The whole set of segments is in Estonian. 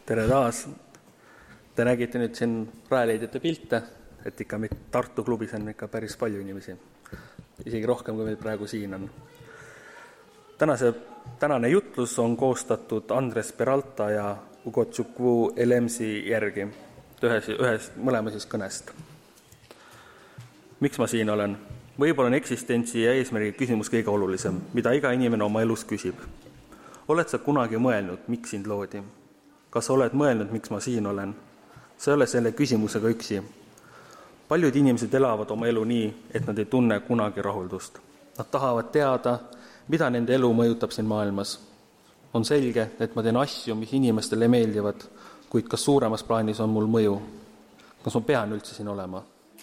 Tere taas! Te nägite nüüd siin Rajaleidjate pilte, et ikka Tartu klubis on ikka päris palju inimesi. Isegi rohkem, kui meil praegu siin on. Tänane jutlus on koostatud Andres Peralta ja Ugo Tšukwu Elemsi järgi, mõlema siis kõnest. Miks ma siin olen? Võib-olla on eksistentsi ja eesmärgi küsimus kõige olulisem, mida iga inimene oma elus küsib. Oled sa kunagi mõelnud, miks sind loodi? Kas oled mõelnud, miks ma siin olen? See ei ole selle küsimusega üksi. Paljud inimesed elavad oma elu nii, et nad ei tunne kunagi rahuldust. Nad tahavad teada, mida nende elu mõjutab siin maailmas. On selge, et ma teen asju, mis inimestele meeldivad, kuid kas suuremas plaanis on mul mõju? Kas ma pean üldse siin olema?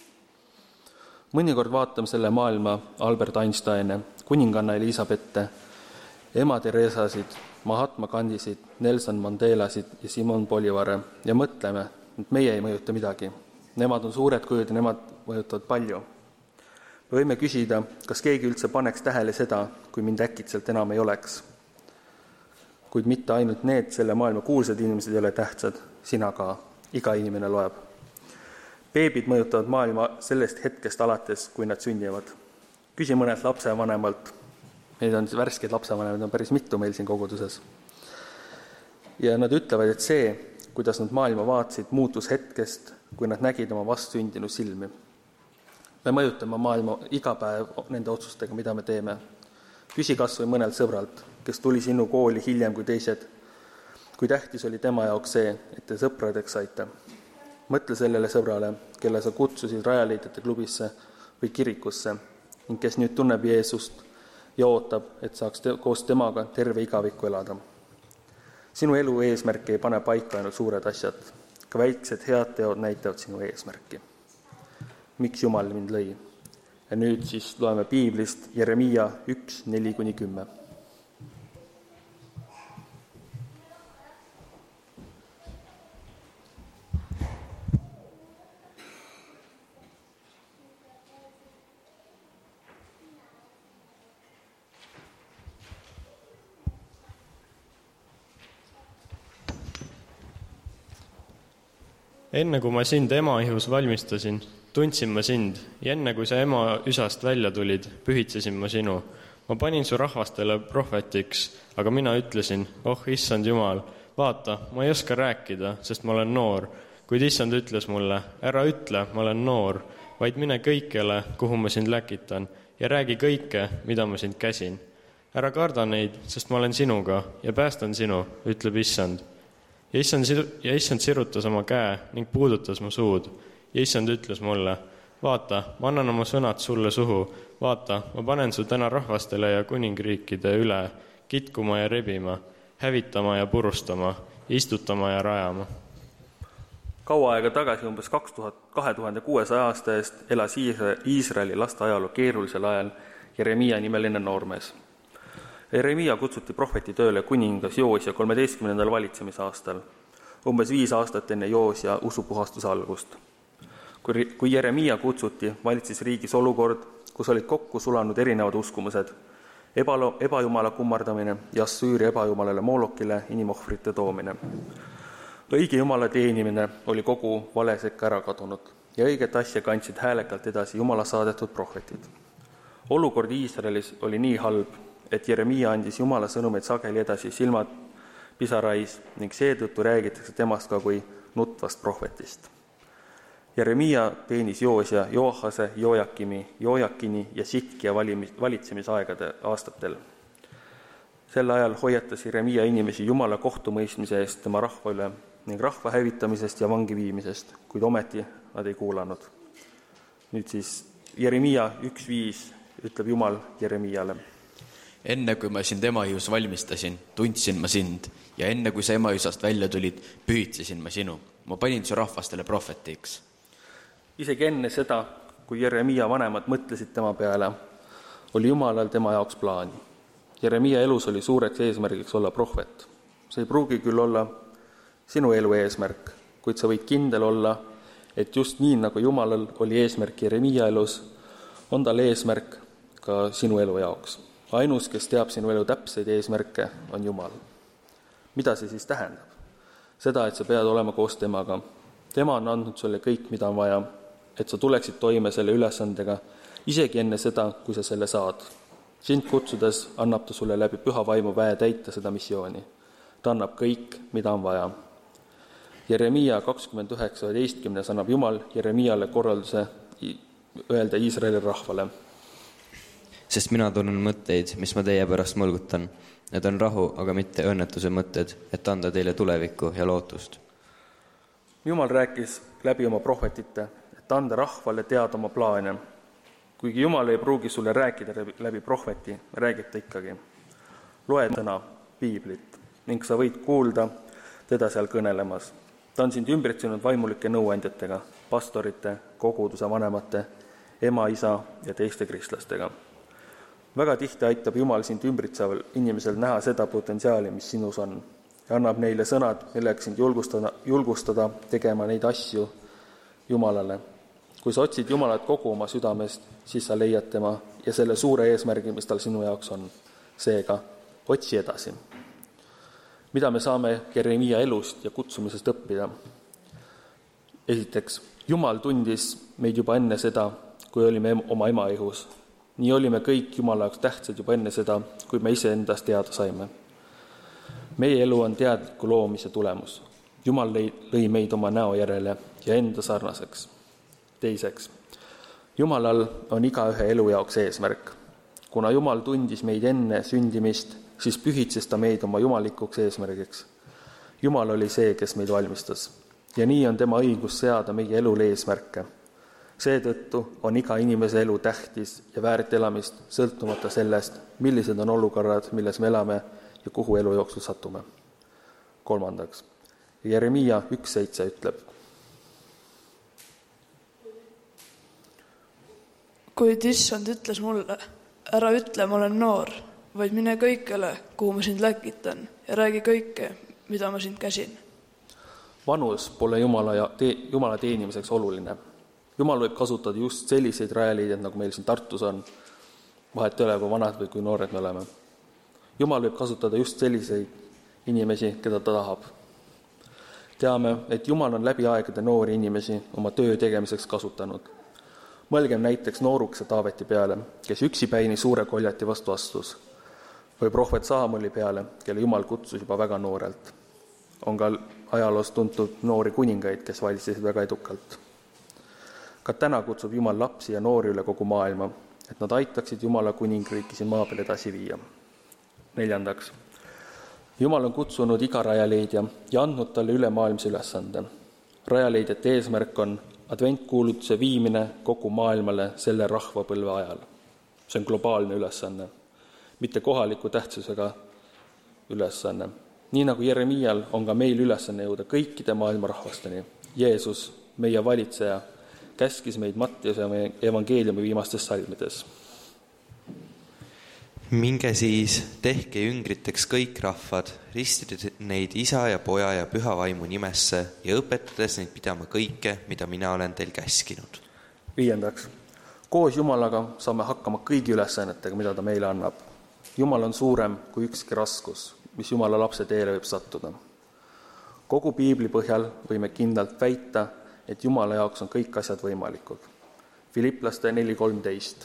Mõnikord vaatame selle maailma Albert Einsteine, kuninganna Elisabette, ema Teresasid, Mahatma Gandhisid, Nelson Mandelasid ja Simon Bolivare ja mõtleme, et meie ei mõjuta midagi. Nemad on suured kujud ja nemad mõjutavad palju. Me võime küsida, kas keegi üldse paneks tähele seda, kui mind äkitselt enam ei oleks. Kuid mitte ainult need selle maailma kuulsad inimesed ei ole tähtsad, sina ka, iga inimene loeb. Beebid mõjutavad maailma sellest hetkest alates, kui nad sünnivad. Küsi mõned lapsevanemalt. Neid on värskeid lapsevanemaid, on päris mitu meil siin koguduses. Ja nad ütlevad, et see, kuidas nad maailma vaatasid, muutus hetkest, kui nad nägid oma vastsündinu silmi. Me mõjutame maailma iga päev nende otsustega, mida me teeme. Küsi kas või mõnelt sõbralt, kes tuli sinu kooli hiljem kui teised, kui tähtis oli tema jaoks see, et te sõpradeks saite. Mõtle sellele sõbrale, kelle sa kutsusid Rajaleidjate klubisse või kirikusse ning kes nüüd tunneb Jeesust ja ootab, et saaks koos temaga terve igaviku elada. Sinu elu eesmärki ei pane paika ainult suured asjad, ka väiksed head teod näitavad sinu eesmärki. Miks Jumal mind lõi? Ja nüüd siis loeme Piiblist Jeremiia 1:4-10. Enne kui ma sind ema ihus valmistasin, tundsin ma sind, ja enne kui sa ema üsast välja tulid, pühitsesin ma sinu. Ma panin su rahvastele prohvetiks, aga mina ütlesin, issand Jumal, vaata, ma ei oska rääkida, sest ma olen noor. Kuid issand ütles mulle, ära ütle, ma olen noor, vaid mine kõikjale, kuhu ma sind läkitan, ja räägi kõike, mida ma sind käsin. Ära karda neid, sest ma olen sinuga ja päästan sinu, ütleb issand. Ja issand sirutas oma käe ning puudutas mu suud. Ja issand ütles mulle, vaata, ma annan oma sõnad sulle suhu. Vaata, ma panen su täna rahvastele ja kuningriikide üle, kitkuma ja rebima, hävitama ja purustama, istutama ja rajama. Kaua aega tagasi, umbes 2600 aasta eest, elas Iisraeli laste ajaloo keerulisel ajal Jeremiia nimeline noormees. Jeremiia kutsuti prohveti tööle kuningas Joosia 13. valitsemisaastal, umbes 5 aastat enne Joosia usupuhastuse algust. Kui Jeremiia kutsuti, valitses riigis olukord, kus olid kokku sulanud erinevad uskumused, ebajumala kummardamine ja Assüüria ebajumalale Moolokile inimohvrite toomine. Õige jumala teenimine oli kogu vale sekka ära kadunud ja õiget asja kandsid häälekalt edasi jumala saadetud prohvetid. Olukord Iisraelis oli nii halb, et Jeremiia andis jumala sõnumeid sageli edasi silmad pisarais ning seetõttu räägitakse temast ka kui nutvast prohvetist. Jeremiia teenis Joosia, Joahase, Jojakini ja Sikkia valitsemisaegade aastatel. Sel ajal hoiatas Jeremiia inimesi jumala kohtumõistmise eest tema rahva üle ning rahva hävitamisest ja vangi viimisest, kuid ometi nad ei kuulanud. Nüüd siis Jeremiia 1:5 ütleb Jumal Jeremiale. Enne kui ma sind ema ihus valmistasin, tundsin ma sind ja enne kui sa ema isast välja tulid, pühitsesin ma sinu. Ma panin su rahvastele prohvetiks. Isegi enne seda, kui Jeremiia vanemad mõtlesid tema peale, oli Jumalal tema jaoks plaan. Jeremiia elus oli suureks eesmärgiks olla prohvet. See ei pruugi küll olla sinu elu eesmärk, kuid sa võid kindel olla, et just nii nagu Jumalal oli eesmärk Jeremiia elus, on tal eesmärk ka sinu elu jaoks. Ainus, kes teab sinu elu täpseid eesmärke, on Jumal. Mida see siis tähendab? seda, et sa pead olema koos temaga. Tema on andnud sulle kõik, mida on vaja, et sa tuleksid toime selle ülesandega, isegi enne seda, kui sa selle saad. Sind kutsudes annab ta sulle läbi püha vaimu väe täita seda missiooni. Ta annab kõik, mida on vaja. Jeremiia 29:11 annab Jumal Jeremiale korralduse öelda Iisraeli rahvale. Sest mina tunnen mõtteid, mis ma teie pärast mõlgutan. Need on rahu, aga mitte õnnetuse mõtted, et anda teile tulevikku ja lootust. Jumal rääkis läbi oma prohvetite, et anda rahvale teada oma plaane. Kuigi Jumal ei pruugi sulle rääkida läbi prohveti, räägib ta ikkagi. Loe täna piiblit ning sa võid kuulda teda seal kõnelemas. Ta on sind ümbritsenud vaimulike nõuandjatega, pastorite, koguduse vanemate, ema, isa ja teiste kristlastega. Väga tihti aitab Jumal sind ümbritseval inimesel näha seda potentsiaali, mis sinus on, ja annab neile sõnad, millega sind julgustada tegema neid asju Jumalale. Kui sa otsid Jumalat kogu oma südamest, siis sa leiad tema ja selle suure eesmärgi, mis tal sinu jaoks on. Seega, otsi edasi. Mida me saame Jeremiia elust ja kutsumisest õppida? Esiteks, Jumal tundis meid juba enne seda, kui olime oma ema ihus. Nii olime kõik Jumala jaoks tähtsad juba enne seda, kui me ise endast teada saime. Meie elu on teadliku loomise tulemus. Jumal lõi meid oma näo järele ja enda sarnaseks. Teiseks, Jumalal on igaühe elu jaoks eesmärk. Kuna Jumal tundis meid enne sündimist, siis pühitses ta meid oma jumalikuks eesmärgiks. Jumal oli see, kes meid valmistas. Ja nii on tema õigus seada meie elule eesmärke. Seetõttu on iga inimese elu tähtis ja väärt elamist, sõltumata sellest, millised on olukorrad, milles me elame ja kuhu elu jooksul satume. Kolmandaks, Jeremiia 1:7 ütleb. Kuid issand ütles mulle, ära ütle, ma olen noor, vaid mine kõikele, kuhu ma sind läkitan ja räägi kõike, mida ma sind käsin. Vanus pole Jumala teenimiseks oluline. Jumal võib kasutada just selliseid rajaliideid, nagu meil siin Tartus on. Vahet ei ole, kui vanad või kui noored me oleme. Jumal võib kasutada just selliseid inimesi, keda ta tahab. Teame, et Jumal on läbi aegade noori inimesi oma töö tegemiseks kasutanud. Mõelgem näiteks noorukese Taaveti peale, kes üksipäini suure koljati vastu astus, või prohvet Saamoli peale, kelle Jumal kutsus juba väga noorelt. On ka ajaloos tuntud noori kuningaid, kes valitsesid väga edukalt. Ka täna kutsub Jumal lapsi ja noori üle kogu maailma, et nad aitaksid Jumala kuningriiki siin maa peal edasi viia. Neljandaks, Jumal on kutsunud iga rajaleidja ja andnud talle ülemaailmse ülesande. Rajaleidjate eesmärk on adventkuulutuse viimine kogu maailmale selle rahvapõlve ajal. See on globaalne ülesanne, mitte kohaliku tähtsusega ülesanne. Nii nagu Jeremiial on ka meil ülesanne jõuda kõikide maailma rahvasteni. Jeesus, meie valitseja, käskis meid Mattiuse evangeeliumi viimastes salmides. Minge siis, tehke jüngriteks kõik rahvad, ristides neid isa ja poja ja püha vaimu nimesse ja õpetades neid pidama kõike, mida mina olen teil käskinud. Viiendaks, koos Jumalaga saame hakkama kõigi ülesannetega, mida ta meile annab. Jumal on suurem kui ükski raskus, mis Jumala lapse teele võib sattuda. Kogu piibli põhjal võime kindlalt väita, et Jumala jaoks on kõik asjad võimalikud. Filiplaste 4:13.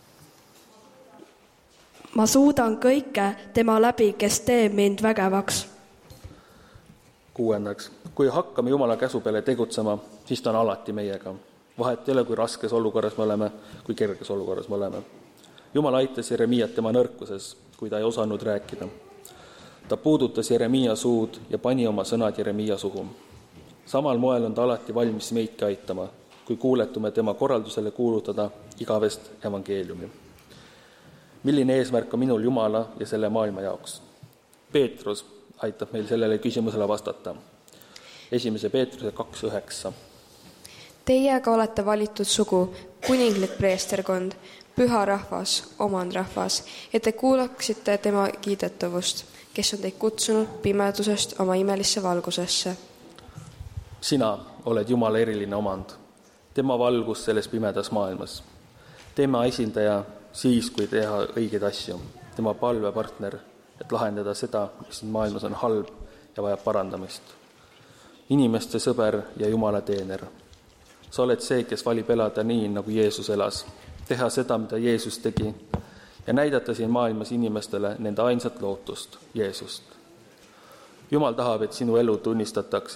Ma suudan kõike tema läbi, kes teeb mind vägevaks. Kuuendaks, kui hakkame Jumala käsu peale tegutsema, siis ta on alati meiega. Vahet ei ole, kui raskes olukorras me oleme, kui kerges olukorras me oleme. Jumal aitas Jeremiiat tema nõrkuses, kui ta ei osanud rääkida. Ta puudutas Jeremiia suud ja pani oma sõnad Jeremiia suhu. Samal moel on ta alati valmis meidki aitama, kui kuuletume tema korraldusele kuulutada igavest evangeeliumi. Milline eesmärk on minul Jumala ja selle maailma jaoks? Peetrus aitab meil sellele küsimusele vastata. 1. Peetruse 2:9. Teiega olete valitud sugu, kuninglik preesterkond, püha rahvas, omandrahvas, et te kuulaksite tema kiidetavust, kes on teid kutsunud pimedusest oma imelisse valgusesse. Sina oled Jumala eriline omand, tema valgus selles pimedas maailmas, tema esindaja siis, kui teha õigeid asju, tema palvepartner, et lahendada seda, mis maailmas on halb ja vajab parandamist. inimeste sõber ja Jumala teener. Sa oled see, kes valib elada nii, nagu Jeesus elas, teha seda, mida Jeesus tegi ja näidata siin maailmas inimestele nende ainsat lootust, Jeesust. Jumal tahab, et sinu elu tunnistaks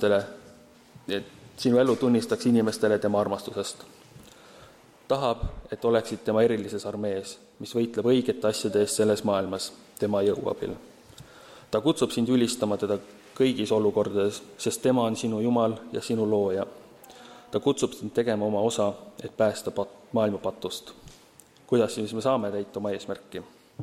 inimestele tema armastusest. Tahab, et oleksid tema erilises armees, mis võitleb õigete asjade eest selles maailmas tema jõu abil. Ta kutsub sind ülistama teda kõigis olukordades, sest tema on sinu Jumal ja sinu looja. Ta kutsub sind tegema oma osa, et päästa maailma patust. Kuidas siis me saame täita oma eesmärki?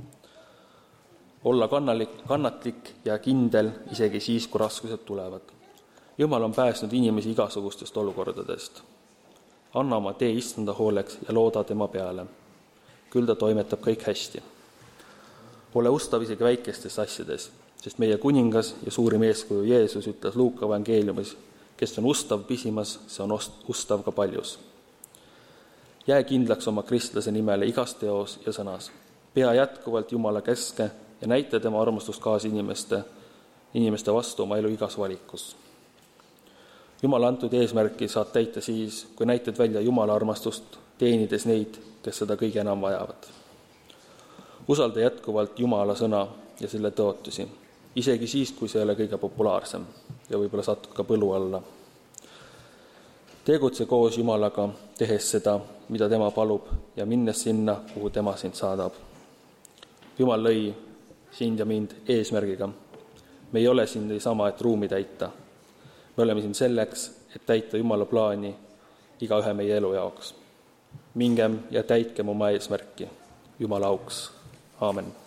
Olla kannatlik ja kindel isegi siis, kui raskused tulevad. Jumal on päästnud inimesi igasugustest olukordadest. Anna oma tee Issanda hooleks ja looda tema peale. Küll ta toimetab kõik hästi. Ole ustav isegi väikestes asjades, sest meie kuningas ja suurim eeskuju Jeesus ütles Luuka evangeeliumis, kes on ustav pisimas, see on ustav ka paljus. Jää kindlaks oma kristlase nimele igas teos ja sõnas. Pea jätkuvalt Jumala käske ja näita tema armastust kaasa inimeste vastu oma elu igas valikus. Jumala antud eesmärki saad täita siis, kui näitad välja Jumala armastust, teenides neid, kes seda kõige enam vajavad. Usalda jätkuvalt Jumala sõna ja selle tõotusi, isegi siis, kui see ei ole kõige populaarsem ja võib-olla satud ka põlu alla. Tegutse koos Jumalaga, tehes seda, mida tema palub ja minnes sinna, kuhu tema sind saadab. Jumal lõi sind ja mind eesmärgiga. Me ei ole siin sama, et ruumi täita. Me oleme siin selleks, et täita Jumala plaani igaühe meie elu jaoks. Mingem ja täitkem oma eesmärki Jumala auks. Aamen.